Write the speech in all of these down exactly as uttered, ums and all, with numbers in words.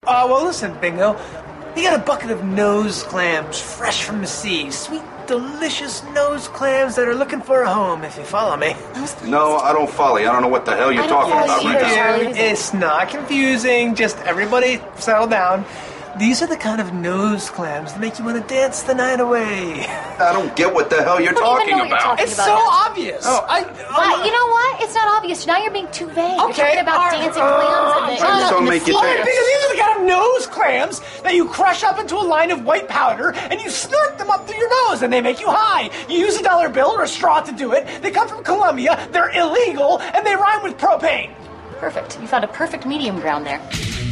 Uh, well, listen, Bingo. You got a bucket of nose clams fresh from the sea. Sweet, delicious nose clams that are looking for a home, if you follow me. No, I don't follow you. I don't know what the hell you're talking about right now. It's not confusing. Just everybody settle down. These are the kind of nose clams that make you want to dance the night away. I don't get what the hell you're talking know what about. you're talking It's about. so obvious. Oh. I, Well, you know what? It's not obvious. Now you're being too vague. You're Okay, talking about all right, dancing uh, clams and I'm the, trying to and the make you sea. dance. Because these are the kind of nose clams that you crush up into a line of white powder and you snort them up through your nose and they make you high. You use a dollar bill or a straw to do it. They come from Colombia, they're illegal, and they rhyme with propane. Perfect. You found a perfect medium ground there.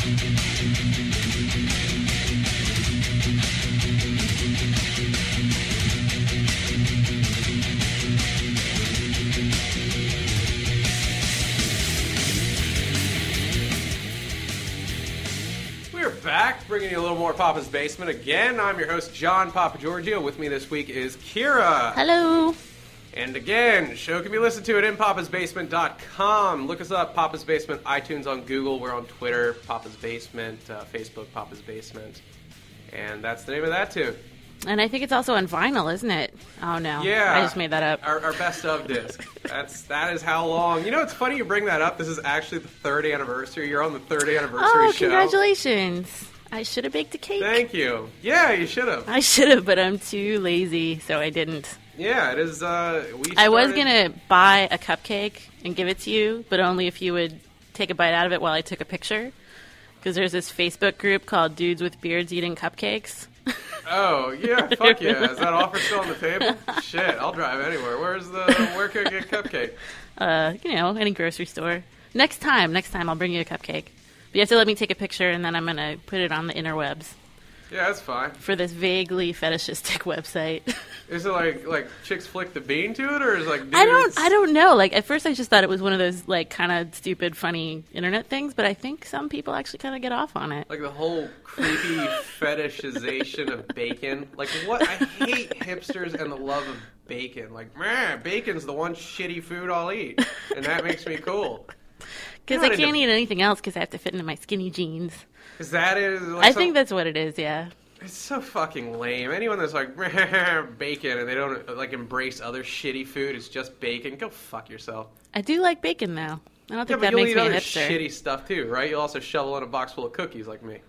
We're back, bringing you a little more Papa's Basement. Again, I'm your host, John Papa Giorgio. With me this week is Kira. Hello. And again, show can be listened to at in papas basement dot com. Look us up, Papa's Basement, iTunes, on Google. We're on Twitter, Papa's Basement, uh, Facebook, Papa's Basement. And that's the name of that tune. And I think it's also on vinyl, isn't it? Oh, no. Yeah. I just made that up. Our, our best of disc. That's, that is how long. You know, it's funny you bring that up. This is actually the third anniversary. You're on the third anniversary Oh, show. congratulations. I should have baked a cake. Thank you. Yeah, you should have. I should have, but I'm too lazy, so I didn't. Yeah, it is. Uh, we I was started- going to buy a cupcake and give it to you, but only if you would take a bite out of it while I took a picture. Because there's this Facebook group called Dudes with Beards Eating Cupcakes. Oh, yeah, fuck yeah. Is that offer still on the table? Shit, I'll drive anywhere. Where's the, where can I get a cupcake? Uh, you know, any grocery store. Next time, next time I'll bring you a cupcake. But you have to let me take a picture, and then I'm going to put it on the interwebs Yeah, that's fine. for this vaguely fetishistic website. Is it like, like chicks flick the bean to it, or is it like dudes? I don't I don't know. Like, at first I just thought it was one of those, like, kind of stupid, funny internet things, but I think some people actually kind of get off on it. Like the whole creepy fetishization of bacon. Like, what? I hate hipsters and the love of bacon. Like, man, bacon's the one shitty food I'll eat, and that makes me cool. Because Not I can't into- eat anything else because I have to fit into my skinny jeans. Because that is... Like, I so- think that's what it is, yeah. It's so fucking lame. Anyone that's like, bacon, and they don't, like, embrace other shitty food, it's just bacon, go fuck yourself. I do like bacon, though. I don't Yeah, think but that you'll makes eat me a other hipster. shitty stuff, too, right? You'll also shovel in a box full of cookies like me.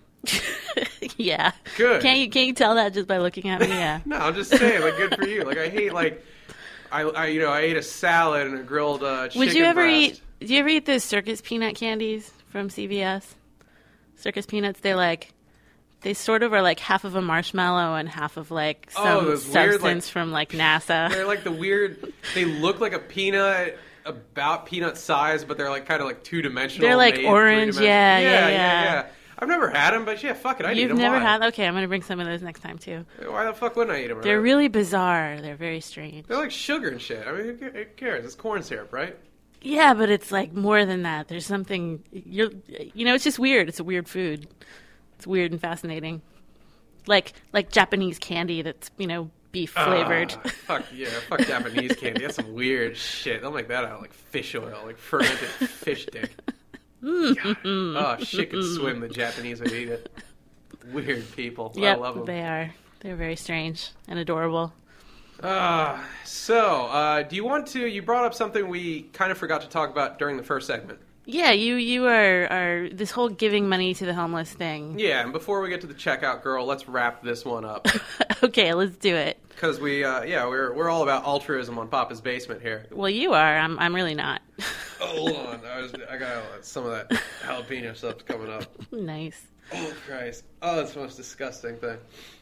Yeah. Good. Can't you, can't you tell that just by looking at me? Yeah. No, I'm just saying, like, good for you. Like, I hate, like, I, I you know, I ate a salad and a grilled uh, chicken Would you ever breast. eat, do you ever eat those circus peanut candies from C V S? Circus peanuts, they like, they sort of are like half of a marshmallow and half of like Oh, some those weird, substance like- from like NASA. They're like the weird, they look like a peanut, about peanut size, but they're like kind of like two-dimensional. They're like made orange, three-dimensional. yeah, yeah, yeah, yeah. yeah. I've never had them, but yeah, fuck it, I'd eat You've them. never Why? had? Okay, I'm going to bring some of those next time too. Why the fuck wouldn't I eat them? They're really bizarre. They're very strange. They're like sugar and shit. I mean, who ca- who cares? It's corn syrup, right? Yeah, but it's like more than that. There's something, you're, you know, it's just weird. It's a weird food. It's weird and fascinating. Like like Japanese candy that's, you know, beef flavored. Ah, fuck yeah, fuck Japanese candy. That's some weird shit. They'll make that out of like fish oil, like fermented fish dick. God. Oh, shit could swim. The Japanese would eat it. Weird people. I Yep, love them. they are. They're very strange and adorable. Uh, so, uh, do you want to... You brought up something we kind of forgot to talk about during the first segment. Yeah, you you are, are this whole giving money to the homeless thing. Yeah, and before we get to the checkout girl, let's wrap this one up. Okay, let's do it. Because we, uh, yeah, we're we're all about altruism on Papa's Basement here. Well, you are. I'm I'm really not. Hold on, I, was, I got some of that jalapeno stuff coming up. Nice. Oh, Christ. Oh, that's the most disgusting thing.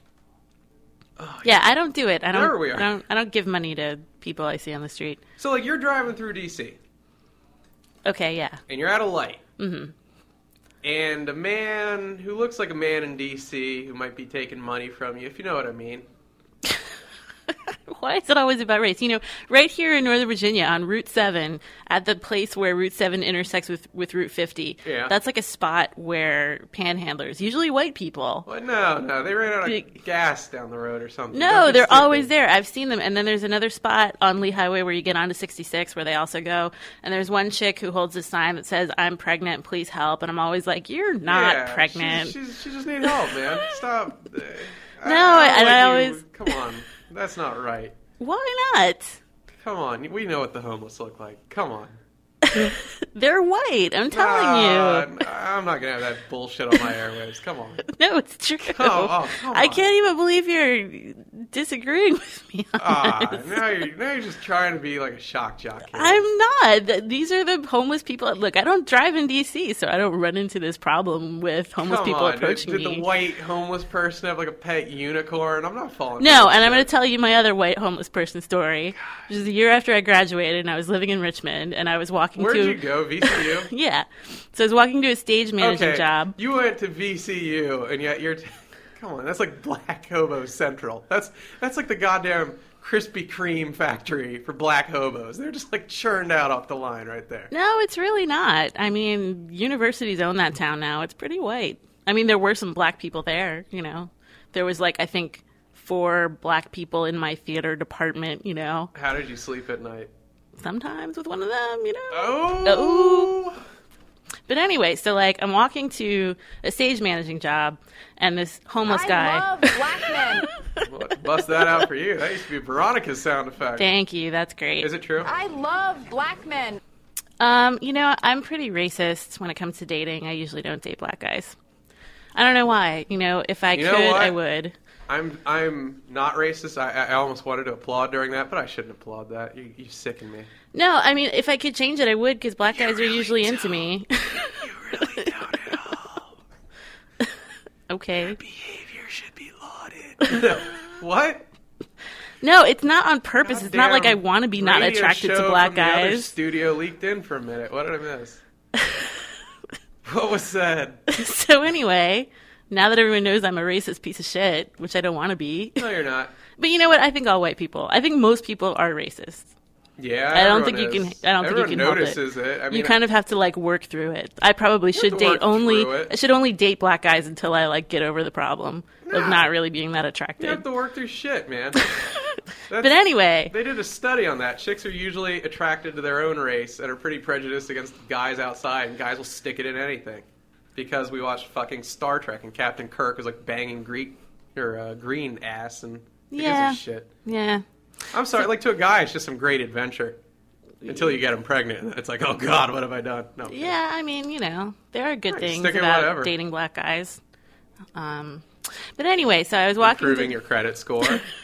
Oh, Yeah, I don't do it. I don't. There we are. I don't. I don't give money to people I see on the street. So, like, you're driving through D C, Okay, yeah. and you're at a light. Mm-hmm. And a man who looks like a man in D C who might be taking money from you, if you know what I mean. Why is it always about race? You know, right here in Northern Virginia on Route seven, at the place where Route seven intersects with, with Route fifty, Yeah. that's like a spot where panhandlers, usually white people. Well, no, no, they ran out of Big- gas down the road or something. No, Don't be they're stupid. always there. I've seen them. And then there's another spot on Lee Highway where you get onto sixty-six where they also go. And there's one chick who holds a sign that says, I'm pregnant, please help. And I'm always like, you're not Yeah, pregnant. She's, she's, she just needs help, man. Stop. Uh, No, I, and like I you. always- Come on. That's not right. Why not? Come on. We know what the homeless look like. Come on. They're white. I'm telling Ah, you. I'm not going to have that bullshit on my airwaves. Come on. No, it's true. Oh, oh, come I on. can't even believe you're disagreeing with me on Ah, this. now you're, now you're just trying to be like a shock jock here. I'm not. Th- These are the homeless people. Look, I don't drive in D C, so I don't run into this problem with homeless Come people on. approaching did, did me. the white homeless person have like a pet unicorn? I'm not falling. No, for and I'm that going to shit. tell you my other white homeless person story. Which is the year after I graduated, and I was living in Richmond, and I was walking Where'd to. you go? V C U? Yeah, so I was walking to a stage managing Okay, job. you went to V C U, and yet you're. T- Come on, that's like Black Hobo Central. That's that's like the goddamn Krispy Kreme factory for black hobos. They're just like churned out off the line right there. No, it's really not. I mean, universities own that town now. It's pretty white. I mean, there were some black people there, you know. There was like, I think, four black people in my theater department, you know. How did you sleep at night? Sometimes with one of them, you know. Oh. But anyway, so like I'm walking to a stage managing job, and this homeless I guy. love black men. Well, bust that out for you. That used to be Veronica's sound effect. Thank you. That's great. Is it true? I love black men. Um, you know, I'm pretty racist when it comes to dating. I usually don't date black guys. I don't know why. You know, if I You know could, what? I would. I'm I'm not racist. I, I almost wanted to applaud during that, but I shouldn't applaud that. You you sicken me. No, I mean, if I could change it, I would, because black guys are usually into me. You really don't at all. Okay. Behavior should be lauded. What? No, it's not on purpose. It's not like I Goddamn want to be not radio attracted show to black from the other guys. studio leaked in for a minute. What did I miss? What was said? So anyway, now that everyone knows I'm a racist piece of shit, which I don't want to be. No, you're not. But you know what? I think all white people. I think most people are racist. Yeah, I don't everyone think you is. can. I don't Everyone think you can help it. notices it. I mean, you kind of have to like work through it. I probably should to date work only. through it. I should only date black guys until I like get over the problem Nah. of not really being that you have attractive. to work through shit, man. But anyway, They did a study on that. Chicks are usually attracted to their own race and are pretty prejudiced against guys outside, and guys will stick it in anything. Because we watched fucking Star Trek, and Captain Kirk was like banging Greek or uh, green ass, and who Yeah. gives a shit. yeah. I'm sorry, like to a guy, it's just some great adventure. Until you get him pregnant, it's like, oh god, what have I done? No. Yeah, I mean, you know, there are good Right, things stick it about whatever. dating black guys. Um, but anyway, so I was walking. Improving to, your credit score.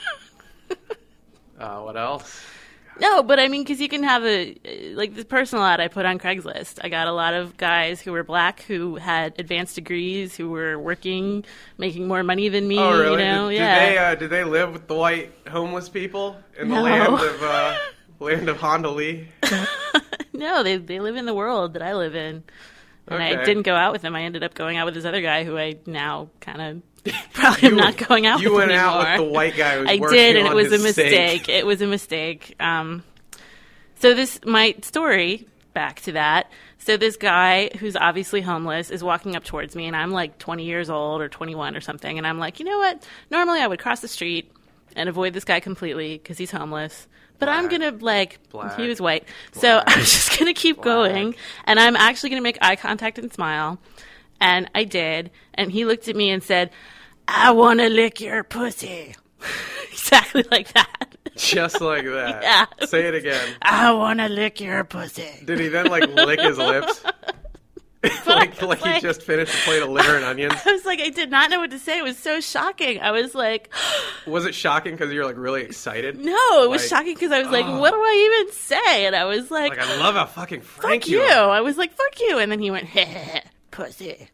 uh, what else? No, but I mean, because you can have a like the personal ad I put on Craigslist. I got a lot of guys who were black who had advanced degrees, who were working, making more money than me. Oh, really? You know, did, yeah. did they uh, did they live with the white homeless people in the No. land of uh, land of Honda Lee? No, they they live in the world that I live in, and I Okay. didn't go out with him. I ended up going out with this other guy who I now kind of probably am not going out You with went out anymore. with the white guy who was I working did, and it on was a his mistake. steak. It was a mistake. Um, so this my story back to that. So this guy who's obviously homeless is walking up towards me, and I'm like twenty years old or twenty-one or something, and I'm like, you know what? Normally I would cross the street and avoid this guy completely because he's homeless. But I'm Black. gonna like Black. he was white, so Black. I'm just gonna keep Black. going, and I'm actually gonna make eye contact and smile, and I did, and he looked at me and said, "I want to lick your pussy," exactly like that. Just like that. Yeah. Say it again. I want to lick your pussy. Did he then like lick his lips? like like he like- just finished a plate of liver and onions? I was like, I did not know what to say. It was so shocking. I was like, Was it shocking because you were like really excited? no, it was Like, shocking because I was like, oh. what do I even say? And I was like, Like I love how fucking frank fuck you. are. I was like, fuck you. And then he went, pussy.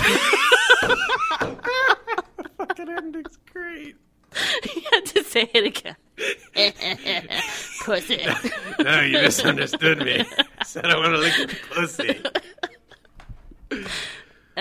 Fucking ending's great. He had to say it again. Pussy. No, you misunderstood me. I said I want to lick your pussy. And I was like,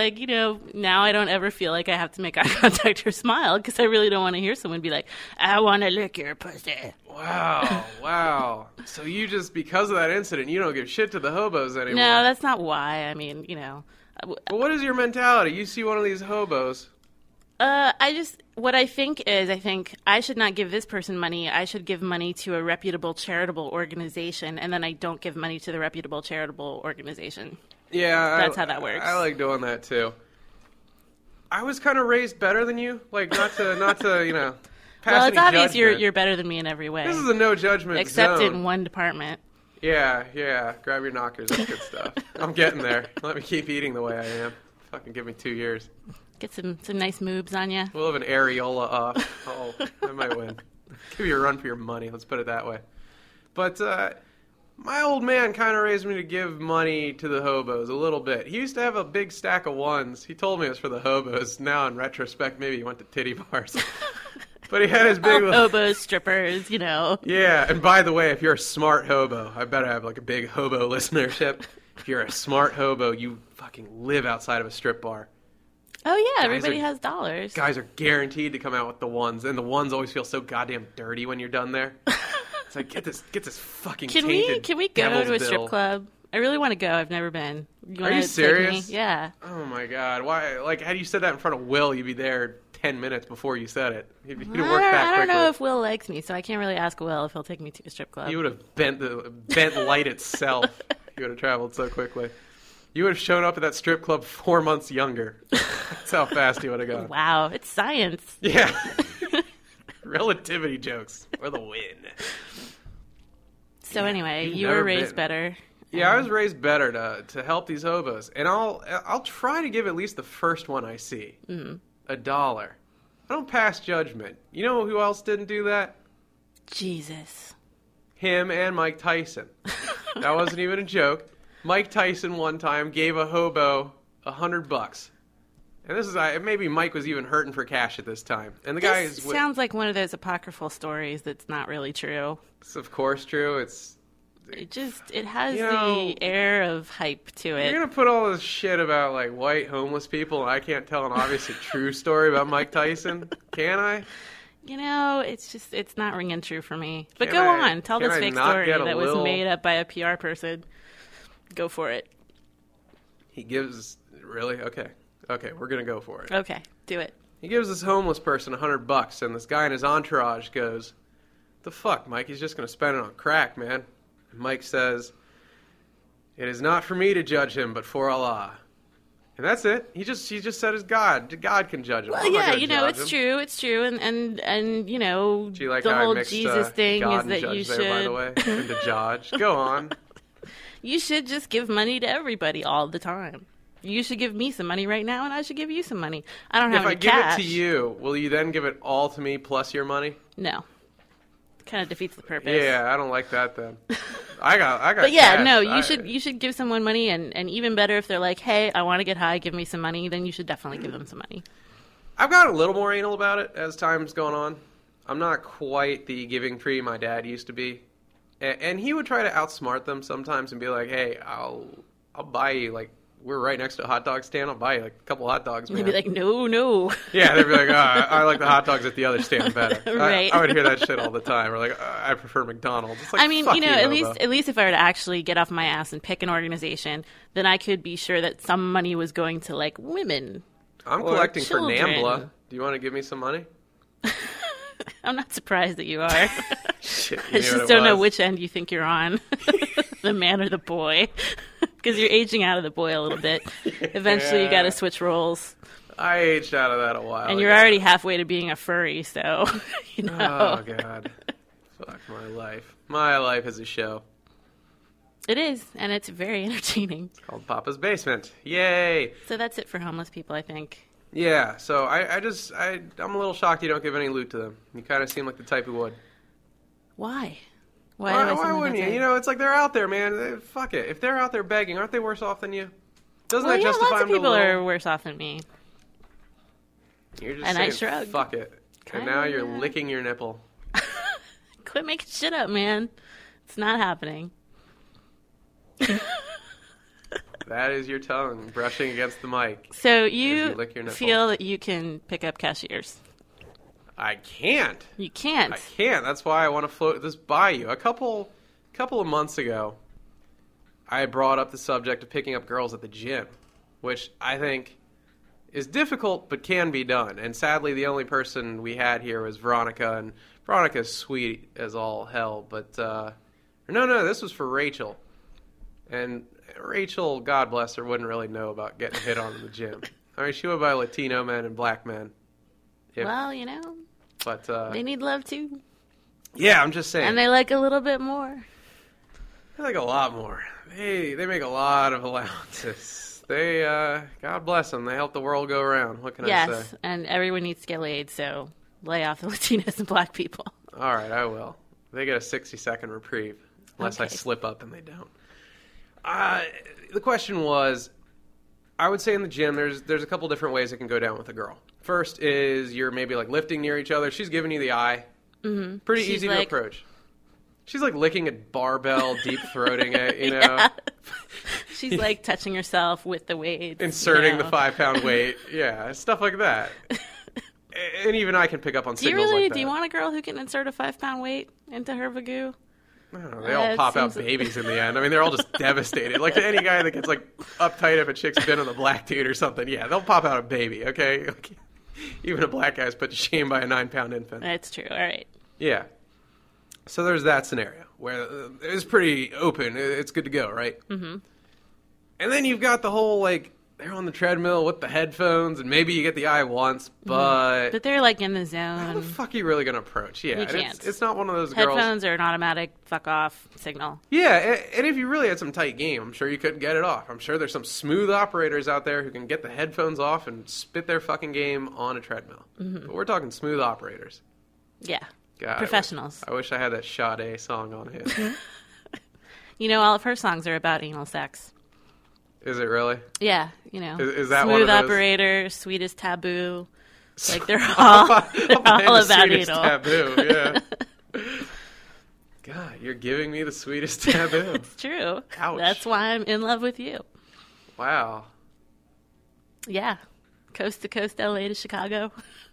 like, you know, now I don't ever feel like I have to make eye contact or smile because I really don't want to hear someone be like, I want to lick your pussy. Wow, wow. So you just, because of that incident, you don't give shit to the hobos anymore. No, that's not why. I mean, you know. Well, what is your mentality? You see one of these hobos. Uh, I just, what I think is, I think I should not give this person money. I should give money to a reputable charitable organization, and then I don't give money to the reputable charitable organization. Yeah. That's I, how that works. I like doing that, too. I was kind of raised better than you. Like, not to, not to, you know, pass Well, it's any obvious judgment. you're you're better than me in every way. This is a no judgment Except zone. in one department. Yeah, yeah. Grab your knockers. That's good stuff. I'm getting there. Let me keep eating the way I am. Fucking give me two years. Get some, some nice moves on you. We'll have an areola off. Oh, I might win. Give you a run for your money. Let's put it that way. But uh, my old man kind of raised me to give money to the hobos a little bit. He used to have a big stack of ones. He told me it was for the hobos. Now, in retrospect, maybe he went to titty bars. But he had his big... Hobos, strippers, you know. Yeah, and by the way, if you're a smart hobo, I better have like a big hobo listenership. If you're a smart hobo, you fucking live outside of a strip bar. Oh, yeah, Guys everybody are- has dollars. Guys are guaranteed to come out with the ones, and the ones always feel so goddamn dirty when you're done there. It's like, get this, get this fucking Can we tainted can we go devil's to a bill. strip club? I really want to go. I've never been. You Are wanna you take serious? me? Yeah. Oh my god! Why? Like, had you said that in front of Will, you'd be there ten minutes before you said it. He'd, he'd I have don't, worked that I don't quickly. know if Will likes me, so I can't really ask Will if he'll take me to a strip club. You would have bent the bent light itself. You would have traveled so quickly. You would have shown up at that strip club four months younger. That's how fast you would have gone. Wow, it's science. Yeah. Relativity jokes for the win. So anyway, you've you were never raised been- better. Yeah, I was raised better to to help these hobos, and I'll I'll try to give at least the first one I see Mm-hmm. a dollar. I don't pass judgment. You know who else didn't do that? Jesus. Him and Mike Tyson. That wasn't even a joke. Mike Tyson one time gave a hobo a hundred bucks, and this is I maybe Mike was even hurting for cash at this time. And the guy This is sounds like one of those apocryphal stories that's not really true. it's of course true. It's It just it has You know, the air of hype to it. You're gonna put all this shit about like white homeless people, and I can't tell an obviously true story about Mike Tyson, can I? You know, it's just it's not ringing true for me. But Can go I- on, tell can this I fake not story get a that was little- made up by a P R person. Go for it. He gives really okay, okay, we're gonna go for it. Okay, do it. He gives this homeless person a hundred bucks, and this guy in his entourage goes, "The fuck, Mike? He's just gonna spend it on crack, man." And Mike says, "It is not for me to judge him, but for Allah." And that's it. He just he just said his God. God can judge him. Well, I'm not yeah, gonna you know, judge it's him. true, it's true, and and and you know, Do you like the how I whole mixed, Jesus uh, thing God is and that judge you there, should by the way, into judge. Go on. you should just give money to everybody all the time. You should give me some money right now, and I should give you some money. I don't have If any I give cash. it to you, will you then give it all to me plus your money? No, kind of defeats the purpose. Yeah, I don't like that then. I got, I got. But yeah, cash. no, you I- should you should give someone money, and, and even better if they're like, hey, I want to get high, give me some money, then you should definitely give them some money. I've gotten a little more anal about it as time's gone on. I'm not quite the giving tree my dad used to be, and, and he would try to outsmart them sometimes and be like, "Hey, I'll, I'll buy you like." We're right next to a hot dog stand. I'll buy you like a couple hot dogs, man. They'd be like, no, no. Yeah, they'd be like, oh, I, I like the hot dogs at the other stand better. Right. I, I would hear that shit all the time. Or like, uh, I prefer McDonald's. It's like, I mean, fuck you know, at hobo. least at least if I were to actually get off my ass and pick an organization, then I could be sure that some money was going to like women. I'm or collecting for children. NAMBLA. Do you want to give me some money? I'm not surprised that you are. Shit, you I knew just what it don't know was. which end you think you're on, the man or the boy, because you're aging out of the boy a little bit. Eventually, you got to switch roles, I aged out of that a while and you're ago. already halfway to being a furry. So, you know, Oh, God. Fuck my life. My life is a show. it is, and it's very entertaining. Called Papa's Basement. Yay! So that's it for homeless people, I think. Yeah, so I, I just, I, I'm a little shocked you don't give any loot to them. You kind of seem like the type who would. Why? Why, Why, do I why seem like wouldn't that you? type? You know, it's like they're out there, man. They, fuck it. If they're out there begging, aren't they worse off than you? Doesn't Well, that yeah, justify lots of them to people a are little? worse off than me. You're just and I saying, shrug. fuck it. And now you're Kinda. licking your nipple. Quit making shit up, man. It's not happening. That is your tongue brushing against the mic. So As you, you lick your nipple. feel that you can pick up cashiers. I can't. You can't. I can't. That's why I want to float this by you. A couple, couple of months ago, I brought up the subject of picking up girls at the gym, which I think is difficult but can be done. And sadly, the only person we had here was Veronica, and Veronica's sweet as all hell. But uh, no, no, this was for Rachel, and Rachel, God bless her, wouldn't really know about getting hit on in the gym. I mean, she went by Latino men and black men. If, Well, you know, but uh, they need love too. yeah, I'm just saying. And they like a little bit more. They like a lot more. They they make a lot of allowances. They, uh, God bless them. They help the world go around. What can I Yes, say? and everyone needs to get laid, so lay off the Latinos and black people. All right, I will. They get a sixty second reprieve, unless I Okay. slip up and they don't. Uh, the question was, I would say in the gym, there's there's a couple different ways it can go down with a girl. First is you're maybe like lifting near each other. She's giving you the eye. Mm-hmm. Pretty She's easy like- to approach. She's like licking a barbell, deep throating it, you know, Yeah. She's like touching herself with the weights. inserting you know. the five pound weight. Yeah, stuff like that. And even I can pick up on Do you signals really? like that. Do you want a girl who can insert a five pound weight into her vagoo? I don't know, they all Uh, it pop out seems- babies in the end. I mean, they're all just devastated. Like any guy that gets like uptight if a chick's been on the black dude or something, yeah, they'll pop out a baby. Okay, okay. Even a black guy's put to shame by a nine pound infant. That's true. All right. Yeah. So there's that scenario where uh, it's pretty open. It's good to go, right? Mm-hmm. And then you've got the whole like they're on the treadmill with the headphones, and maybe you get the eye once, but But they're like in the how the zone. fuck are you really gonna approach? Yeah, You and can't. It's, it's not one of those girls. Headphones are an automatic fuck off signal. Yeah, a- and if you really had some tight game, I'm sure you could get it off. I'm sure there's some smooth operators out there who can get the headphones off and spit their fucking game on a treadmill. Mm-hmm. But we're talking smooth operators. Yeah. God, Professionals. I wish I, wish I had that Sade song on here. You know, all of her songs are about anal sex. Is it really? Yeah, you know. Is- is that Smooth one of those- Operator, Sweetest Taboo. Like they're all, they're Man, all the about sweetest anal. taboo, yeah. God, you're giving me the sweetest taboo. It's true. Ouch. That's why I'm in love with you. Wow. Yeah. Coast to coast, L A to Chicago.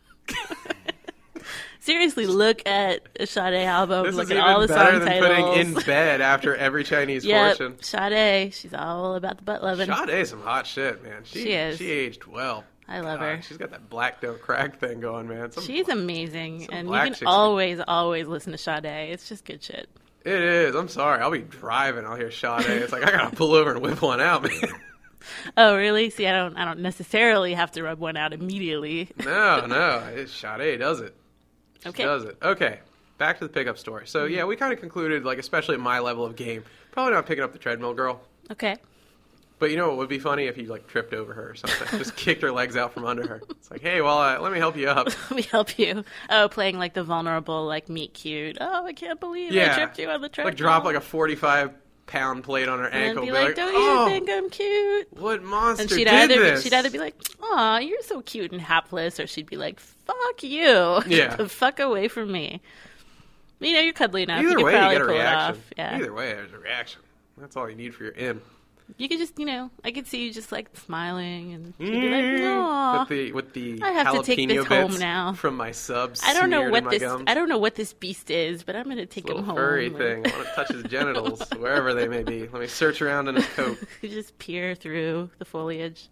Seriously, look at a Sade album. This look is at even all the better song than titles. putting in bed after every Chinese Yep, fortune. Sade. She's all about the butt loving. Sade's some hot shit, man. She, She is. She aged well. I love God, her. She's got that black don't crack thing going, man. Some, She's amazing, some and you black can chicks- always, always listen to Sade. It's just good shit. It is. I'm sorry. I'll be driving. I'll hear Sade. It's like I gotta pull over and whip one out, man. Oh, really? See, I don't, I don't necessarily have to rub one out immediately. No, no. It, Sade does it. She Okay. does it. Okay. Back to the pickup story. So yeah, we kind of concluded, like, especially at my level of game, probably not picking up the treadmill girl. Okay. But you know what would be funny if you like tripped over her or something, just kicked her legs out from under her. It's like, hey, well, uh, let me help you up. Let me help you. Oh, playing like the vulnerable, like meet cute. Oh, I can't believe Yeah, I tripped you on the treadmill. like drop like a forty-five pound plate on her and then ankle. be Be like, like, don't oh, you think I'm cute? what monster And she'd did either this? she'd either be like, "Aw, you're so cute and hapless," or she'd be like, "Fuck you, Yeah. the fuck away from me." You know, you're cuddly enough. Either you could way, you probably get a pull it reaction. off. Yeah, Either way, there's a reaction. That's all you need for your in. you could just, you know, I could see you just like smiling, and she'd be like, "Aw." With the with the I have to take jalapeno this home bits now. from my subs. I don't know smeared what in my this. gums. I don't know what this beast is, but I'm gonna take him Little home. furry and thing. I want to touch his genitals wherever they may be. Let me search around in his coat. just peer through the foliage.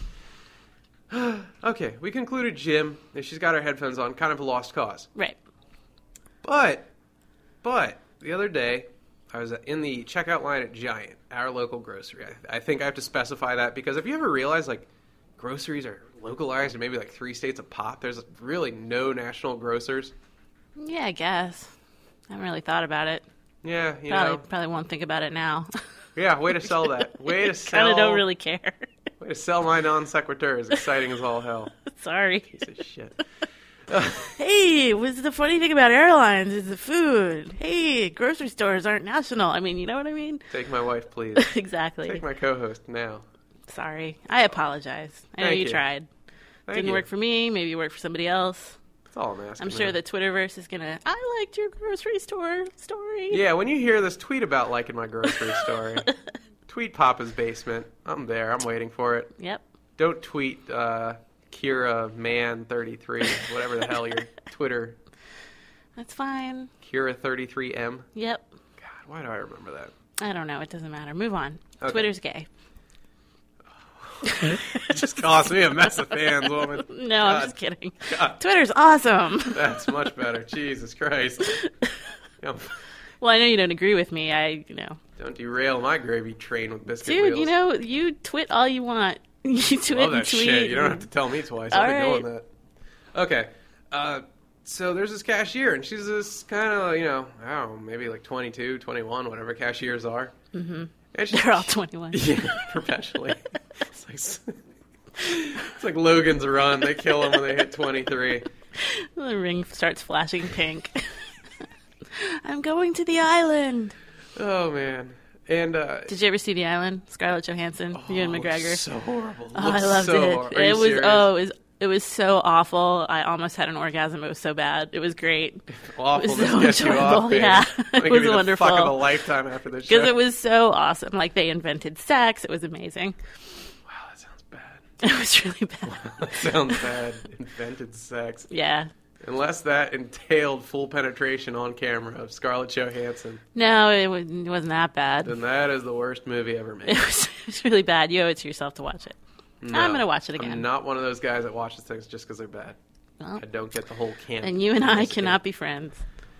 Okay, we concluded Jim, if she's got her headphones on, kind of a lost cause. Right. But, but, the other day, I was in the checkout line at Giant, our local grocery. I, I think I have to specify that because have you ever realized, like, groceries are localized in maybe like three states a pop? There's really no national grocers. Yeah, I guess. I haven't really thought about it. Yeah, you Probably, know. probably won't think about it now. Yeah, way to sell that. Way to sell. Kind of don't really care. Way to sell my non sequitur is exciting as all hell. Sorry. Piece of shit. Hey, what's the funny thing about airlines is the food. Hey, grocery stores aren't national. I mean, you know what I mean? Take my wife, please. Exactly. Take my co-host now. Sorry. I apologize. I know Thank you, you. tried. Thank Didn't you. work for me. Maybe it worked for somebody else. That's all I'm asking. I'm sure man. the Twitterverse is gonna. I liked your grocery store story. Yeah, when you hear this, tweet about liking my grocery story. tweet Papa's Basement. I'm there. I'm waiting for it. Yep. Don't tweet uh, Kira Man thirty-three, whatever the hell your Twitter. That's fine. Kira thirty-three M. Yep. God, why do I remember that? I don't know. It doesn't matter. Move on. Okay. Twitter's gay. It just cost me a mess of fans, woman. No, God. I'm just kidding. God. Twitter's awesome. That's much better. Jesus Christ. Don't, Well, I know you don't agree with me. I, you know. don't derail my gravy train with biscuit Dude, wheels. you know, you twit all you want. You tweet Love and that tweet. shit. You don't and- have to tell me twice. All I've been right. doing that. Okay. Uh, so there's this cashier, and she's this kind of, you know, I don't know, maybe like twenty-two, twenty-one, whatever cashiers are. Mm-hmm. And she, They're all twenty-one. Yeah, perpetually. It's like, it's like Logan's Run. They kill them when they hit twenty-three. The ring starts flashing pink. I'm going to the island. Oh, man. And, uh... Did you ever see The Island? Scarlett Johansson, Ewan oh, McGregor. so horrible. Oh, I loved so it. hor- Are It you was serious? oh, it was it was so awful. I almost had an orgasm. It was so bad. It was great. Awfulness so gets you enjoyable, off, baby. yeah. I'm It gonna give was you the wonderful. fuck of a lifetime after this show. Because it was so awesome. Like, they invented sex. It was amazing. Wow, that sounds bad. It was really bad. That sounds bad. Invented sex. Yeah. Unless that entailed full penetration on camera of Scarlett Johansson, No, it, was, it wasn't that bad. then that is the worst movie ever made. It was, it was really bad. You owe it to yourself to watch it. No, I'm going to watch it again. I'm not one of those guys that watches things just because they're bad. Well, I don't get the whole camp. and you and I cannot be friends.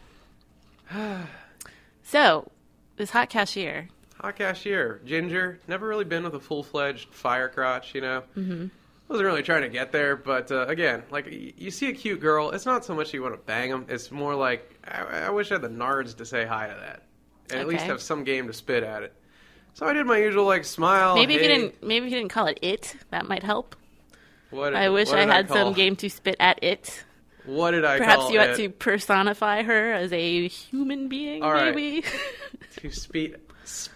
So, this hot cashier. Hot cashier, ginger. Never really been with a full-fledged fire crotch, you know. Mm-hmm. Wasn't really trying to get there, but uh, again, like y- you see a cute girl, it's not so much you want to bang them. It's more like I, I wish I had the nards to say hi to that, and at least Okay. have some game to spit at it. So I did my usual like smile. Maybe if you hey, didn't. Maybe if you didn't call it it, that might help. What did, I wish what I did had call- some game to spit at it. What did I Perhaps call you it? ought to personify her as a human being. All right. maybe. To speed. Sp-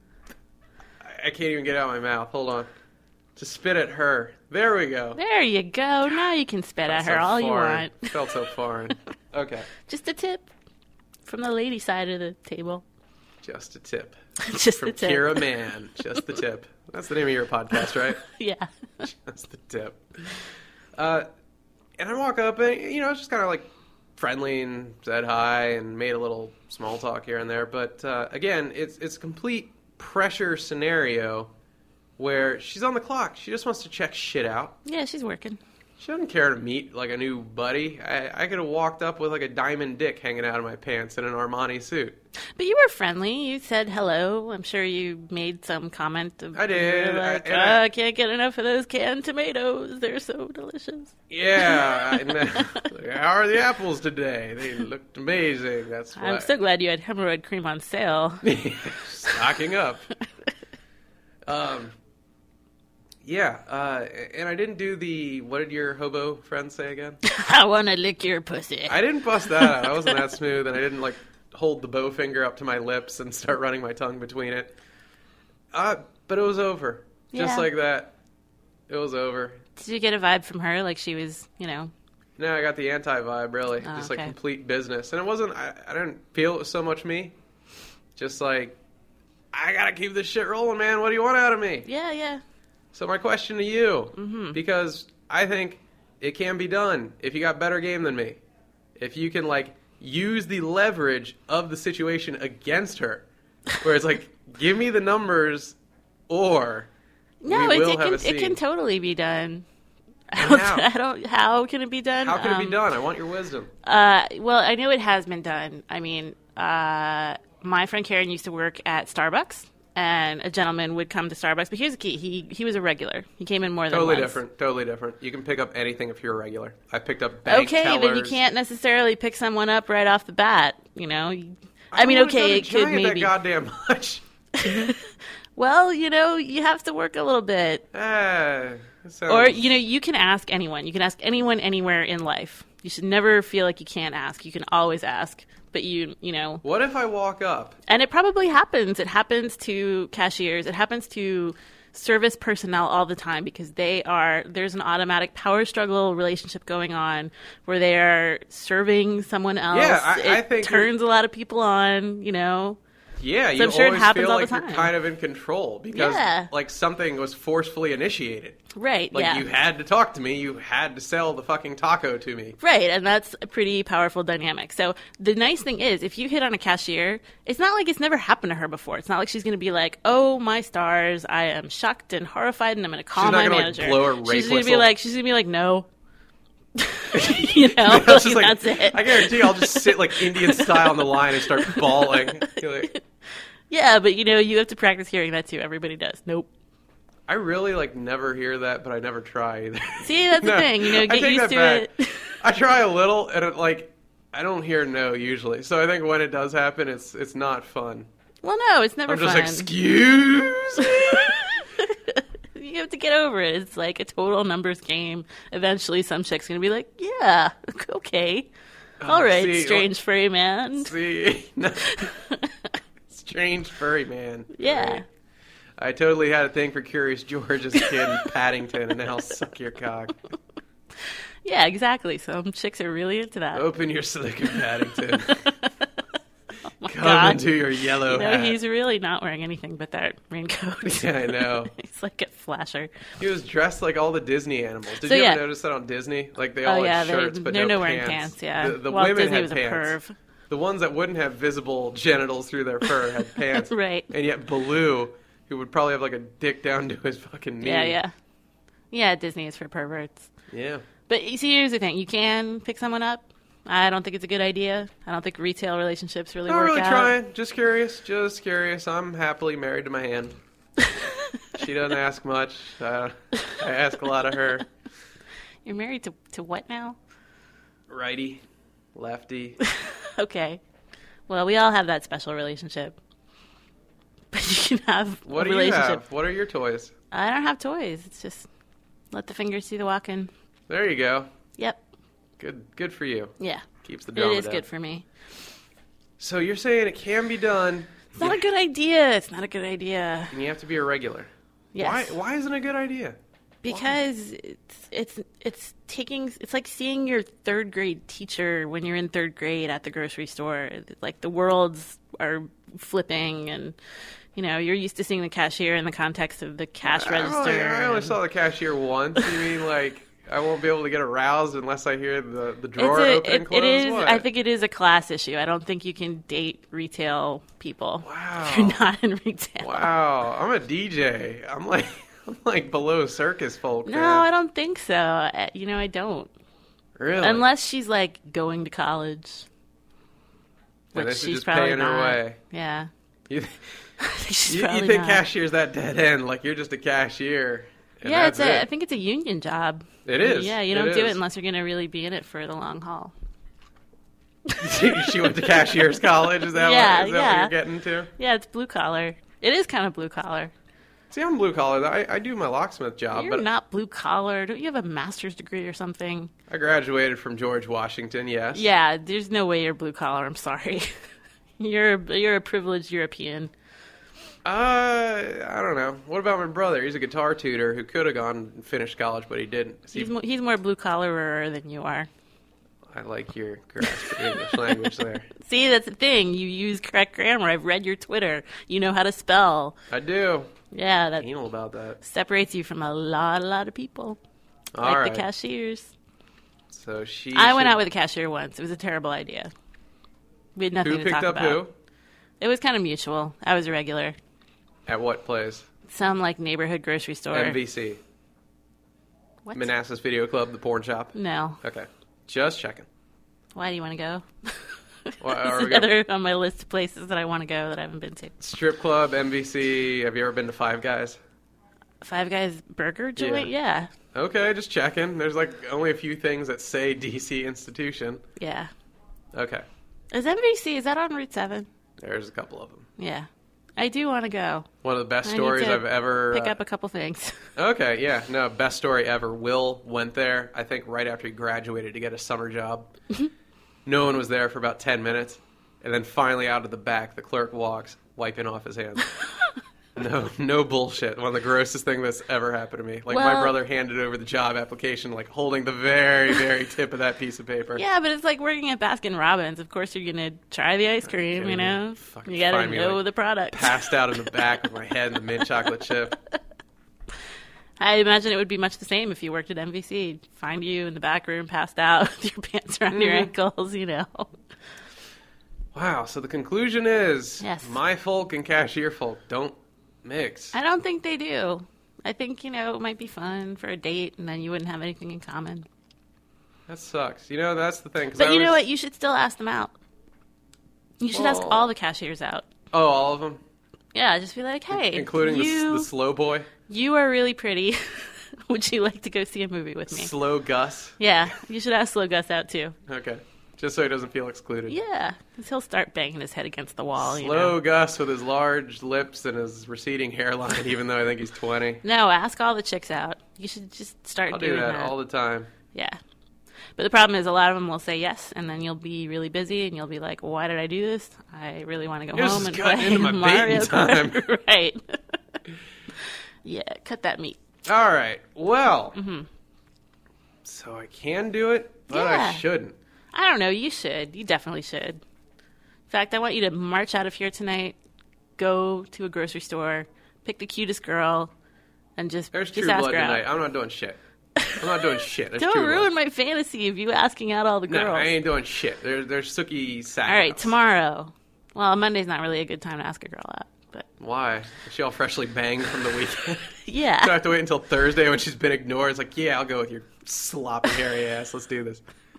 I can't even get it out of my mouth. Hold on. To spit at her. There we go. There you go. Now you can spit at her Felt so all you foreign. want. Felt so foreign. Okay. Just a tip from the lady side of the table. Just a tip. Just From the tip. Kira Mann. Just the tip. That's the name of your podcast, right? Yeah. Just the tip. Uh, and I walk up and, you know, it's just kind of like friendly and said hi and made a little small talk here and there. But uh, again, it's it's a complete pressure scenario where she's on the clock. She just wants to check shit out. Yeah, she's working. She doesn't care to meet like a new buddy. I, I could have walked up with like a diamond dick hanging out of my pants in an Armani suit. But you were friendly. You said hello. I'm sure you made some comment. Of, I did. you were like, I- and "Oh, I- I can't get enough of those canned tomatoes. They're so delicious. Yeah. and, uh, how are the apples today? They looked amazing. That's why. I'm so glad you had hemorrhoid cream on sale. Stocking up. Um. Yeah, uh, and I didn't do the, what did your hobo friend say again? I want to lick your pussy. I didn't bust that out. I wasn't that smooth, and I didn't, like, hold the bow finger up to my lips and start running my tongue between it. Uh, but it was over. Just Yeah. like that. It was over. Did you get a vibe from her? Like she was, you know. No, I got the anti-vibe, really. Oh, Just, okay. like, complete business. And it wasn't, I, I didn't feel it was so much me. Just like, I gotta keep this shit rolling, man. What do you want out of me? Yeah, yeah. So my question to you, mm-hmm. because I think it can be done if you got better game than me. If you can, like, use the leverage of the situation against her. Where it's like, give me the numbers or No, we it, will it have can a scene. it can totally be done. I don't, how? I don't. How can it be done? How can it Um, be done? I want your wisdom. Uh, well, I know it has been done. I mean, uh, my friend Karen used to work at Starbucks, and a gentleman would come to Starbucks. But here's the key: he he was a regular. He came in more than Totally once. different. Totally different. You can pick up anything if you're a regular. I picked up bank Okay, tellers. then you can't necessarily pick someone up right off the bat. You know, You- I, I mean, would've okay, done it a could giant maybe. that goddamn much. Well, you know, you have to work a little bit. Ah, that sounds... Or, you know, you can ask anyone. You can ask anyone anywhere in life. You should never feel like you can't ask. You can always ask. But you, you know, What if I walk up? and it probably happens. It happens to cashiers. It happens to service personnel all the time because they are, there's an automatic power struggle relationship going on where they are serving someone else. Yeah, I- it I think turns a lot of people on, you know. Yeah, So you I'm sure it always happens feel all the like you're time. kind of in control because Yeah. like something was forcefully initiated. Right, Like yeah. you had to talk to me, you had to sell the fucking taco to me. Right, and that's a pretty powerful dynamic. So the nice thing is, if you hit on a cashier, it's not like it's never happened to her before. It's not like she's going to be like, "Oh my stars, I am shocked and horrified, and I'm going to call She's not my gonna, like, manager." blow her rape she's going to be whistle. like, she's going to be like, "No." You know, It's just like, that's it. I guarantee you I'll just sit like Indian style on the line and start bawling. You're like, Yeah, but you know, you have to practice hearing that too. Everybody does. Nope. I really like never hear that, but I never try either. See, that's No, the thing. You know, I get take used that to back. it. I try a little, and it, like I don't hear no usually. So I think when it does happen, it's it's not fun. Well, no, it's never I'm just fun. like, excuse me. You have to get over it. It's like a total numbers game. Eventually, some chick's gonna be like, "Yeah, okay, all right, see, strange furry man." See, no. Strange furry man. Yeah. Great. I totally had a thing for Curious George as a kid in Paddington, and now suck your cock. Yeah, exactly. Some chicks are really into that. Open your slicker, Paddington. Come God. into your yellow No, hat. he's really not wearing anything but that raincoat. Yeah, I know. He's like a flasher. He was dressed like all the Disney animals. Did So, you yeah. ever notice that on Disney? Like they all Oh, yeah, had they- shirts, but they're no not wearing pants. pants, yeah. The, the Walt women Disney had was a pants. perv. The ones that wouldn't have visible genitals through their fur had pants. Right. And yet Baloo, who would probably have like a dick down to his fucking knee. Yeah, yeah. Yeah, Disney is for perverts. Yeah. But you see, here's the thing. You can pick someone up. I don't think it's a good idea. I don't think retail relationships really Not work really out. trying. Just curious. Just curious. I'm happily married to my hand. She doesn't ask much. Uh, I ask a lot of her. You're married to, to what now? Righty, lefty. Okay. Well, we all have that special relationship. But you can have What a do you relationship. have? What are your toys? I don't have toys. It's just let the fingers see the walking. There you go. Yep. Good. Good for you. Yeah. Keeps the It drama is down. good for me. So you're saying it can be done, It's not a good idea. It's not a good idea. and you have to be a regular. Yes. Why? Why isn't it a good idea? Because it's it's it's taking it's like seeing your third grade teacher when you're in third grade at the grocery store. Like the worlds are flipping, and you know you're used to seeing the cashier in the context of the cash I register. only, I only and- saw the cashier once. You mean like I won't be able to get aroused unless I hear the the It's drawer a, open and it, close? it is. What? I think it is a class issue. I don't think you can date retail people. Wow. If you're not in retail. Wow, I'm a D J. I'm like I'm like below circus folk. No, man. I don't think so. Uh, You know, I don't. Really. Unless she's like going to college, And which this is she's just probably paying her not. way. Yeah, You, I think she's you, you probably think not. cashier's that dead end? Like you're just a cashier. and Yeah, it's that's a. I it. think it's a union job. It is. Yeah, you It don't do it is. unless you're going to really be in it for the long haul. She went to cashier's college. Is that, Yeah, what, is that yeah. what you're getting to? Yeah, it's blue collar. It is kind of blue collar. See, I'm blue collar. I, I do my locksmith job, You're but not blue collar. Don't you have a master's degree or something? I graduated from George Washington. Yes. Yeah, there's no way you're blue collar. I'm sorry. you're you're a privileged European. Uh, I don't know. What about my brother? He's a guitar tutor who could have gone and finished college, but he didn't. See, He's mo- he's more blue collar than you are. I like your grasp of English language there. See, that's the thing. You use correct grammar. I've read your Twitter. You know how to spell. I do. Yeah, that Anal about that. separates you from a lot, a lot of people. All like right. the cashiers. So she. I went should- out with a cashier once. It was a terrible idea. We had nothing Who to picked talk up about. who? It was kind of mutual. I was a regular. At what place? Some like neighborhood grocery store. M V C. What? Manassas Video Club, the porn shop. No. Okay. Just checking. Why do you want to go? Well, are It's we gonna- another on my list of places that I want to go that I haven't been to. Strip club, M V C. Have you ever been to Five Guys? Five Guys Burger joint? Yeah. Okay, just checking. There's like only a few things that say D C institution. Yeah. Okay. Is M V C, is that on Route seven? There's a couple of them. Yeah. I do want to go. One of the best I need stories to I've ever. Pick uh, up a couple things. Okay, yeah, no, best story ever. Will went there, I think, right after he graduated to get a summer job. No one was there for about ten minutes, and then finally out of the back, the clerk walks, wiping off his hands. No, no bullshit. One of the grossest things that's ever happened to me. Like, Well- my brother handed over the job application, like, holding the very, very tip of that piece of paper. Yeah, but it's like working at Baskin Robbins. Of course, you're gonna try the ice cream. kidding You me. know, Fucking you gotta find me, know like, the product. Passed out in the back with my head in the mint chocolate chip. I imagine it would be much the same if you worked at M V C. Find you in the back room, passed out with your pants around your Mm-hmm. ankles. You know. Wow, so the conclusion is Yes. my folk and cashier folk don't mix. I don't think they do. I think, you know, it might be fun for a date, and then you wouldn't have anything in common. That sucks. You know, that's the thing. 'cause But I you know was- what? You should still ask them out. You should ask Well- all the cashiers out. Oh, all of them? Yeah, just be like, hey, Including the, you, s- the slow boy? you are really pretty. Would you like to go see a movie with me? Slow Gus? Yeah, you should ask Slow Gus out, too. Okay. Just so he doesn't feel excluded. Yeah, because he'll start banging his head against the wall. You Slow know? Gus with his large lips and his receding hairline, even though I think he's twenty. No, ask all the chicks out. You should just start I'll doing do that all the time. Yeah. But the problem is a lot of them will say yes, and then you'll be really busy, and you'll be like, why did I do this? I really want to go This home is and cutting play into my Mario baiting time. Kart. Right. Yeah, cut that meat. All right. Well, Mm-hmm. so I can do it, but Yeah. I shouldn't. I don't know. You should. You definitely should. In fact, I want you to march out of here tonight, go to a grocery store, pick the cutest girl, and just, There's just True ask Blood her tonight. out. I'm not doing shit. I'm not doing shit. There's Don't True ruin Blood. my fantasy of you asking out all the girls. No, I ain't doing shit. There, there's Sookie Sack. All right, tomorrow. Well, Monday's not really a good time to ask a girl out, but Why? Is she all freshly banged from the weekend? yeah. Do I have to wait until Thursday when she's been ignored? It's like, yeah, I'll go with your sloppy, hairy ass. Let's do this.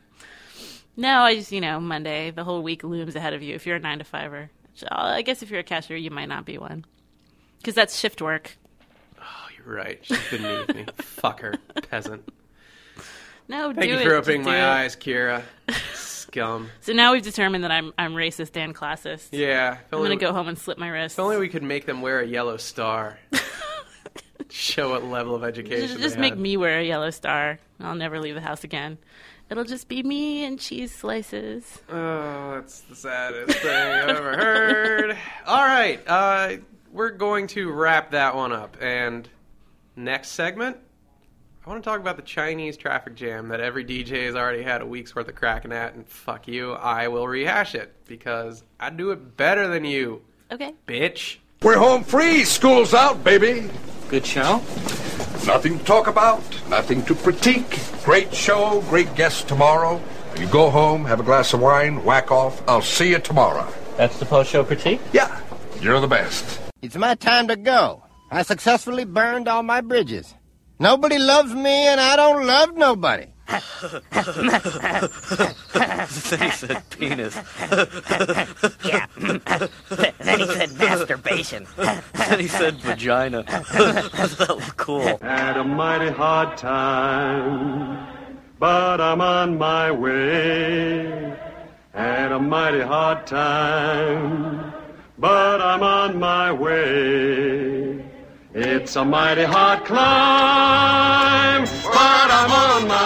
No, I just, you know, Monday, the whole week looms ahead of you if you're a nine to fiver. So, I guess if you're a cashier, you might not be one. Because that's shift work. Oh, you're right. She's beneath me. Fuck her. Peasant. No, Thank do you it. for Just opening do my it. eyes, Kira. Scum. So now we've determined that I'm I'm racist and classist. Yeah. If I'm only, going to go home and slit my wrist. if only we could make them wear a yellow star. Show what level of education Just, they just make had. me wear a yellow star. I'll never leave the house again. It'll just be me and cheese slices. Oh, that's the saddest thing I've ever heard. All right, uh, we're going to wrap that one up. And next segment, I want to talk about the Chinese traffic jam that every D J has already had a week's worth of cracking at. And fuck you, I will rehash it because I do it better than you, Okay. bitch. We're home free. School's out, baby. Good show? Nothing to talk about, nothing to critique. Great show, great guest tomorrow. You go home, have a glass of wine, whack off. I'll see you tomorrow. That's the post-show critique? Yeah, you're the best. It's my time to go. I successfully burned all my bridges. Nobody loves me, and I don't love nobody. Then he said penis. Yeah. Then he said masturbation. Then he said vagina. That was cool. Had a mighty hard time, but I'm on my way. Had a mighty hard time, but I'm on my way. It's a mighty hard climb, but I'm on my